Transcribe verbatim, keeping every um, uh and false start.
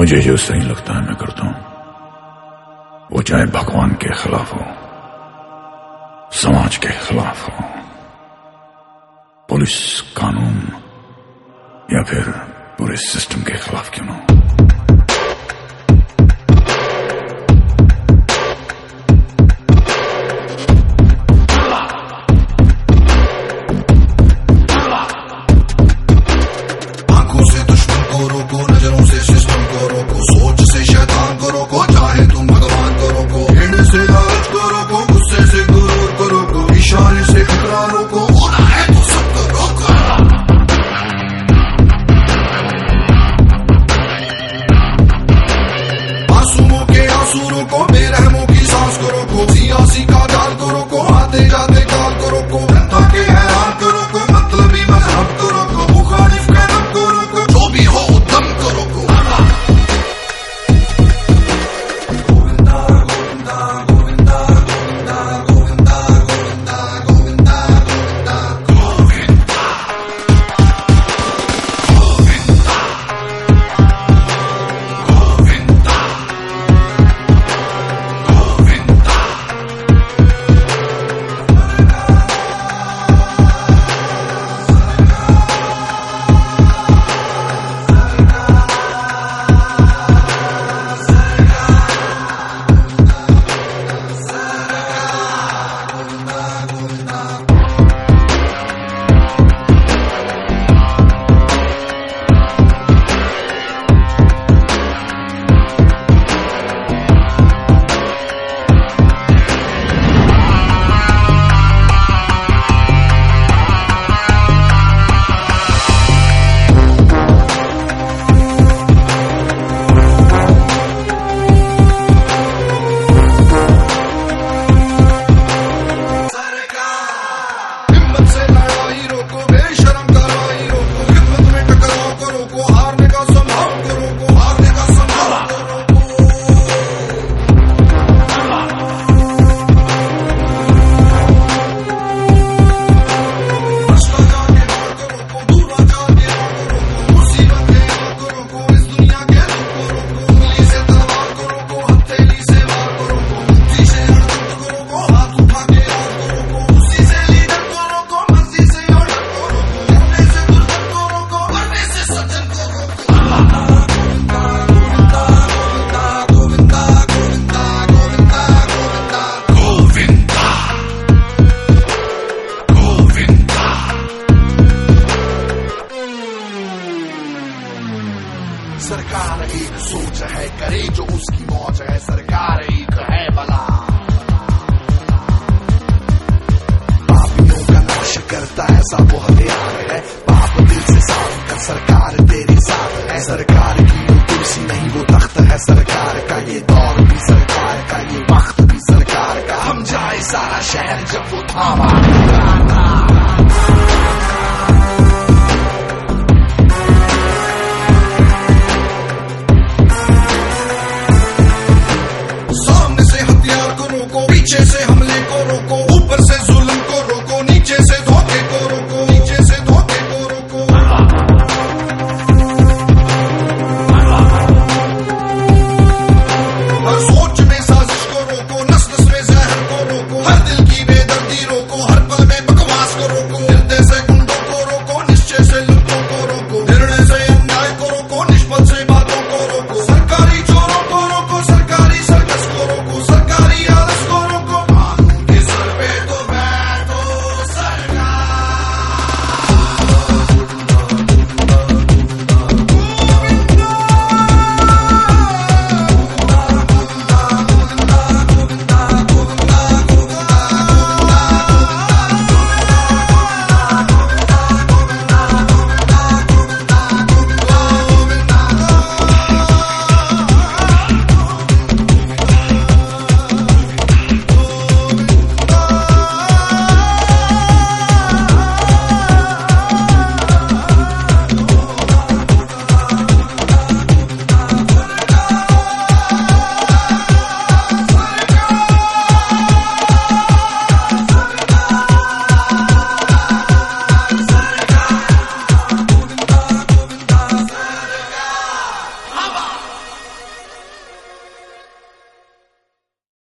मुझे जो सही लगता है मैं करता हूं, वो चाहे भगवान के खिलाफ हो, समाज के खिलाफ हो, पुलिस कानून या फिर पूरे सिस्टम के खिलाफ क्यों ना हो। सरकार एक सोच है, करे जो उसकी मौज है, सरकार एक है भला। पापियों का नाश करता है सब वो हथियार है, पाप दिल से साफ कर सरकार तेरे साथ है। सरकार की वो कुर्सी नहीं वो तख्त है, सरकार का ये दौर भी सरकार का, ये वक्त भी सरकार का। हम जाए सारा शहर जब वो थामा था।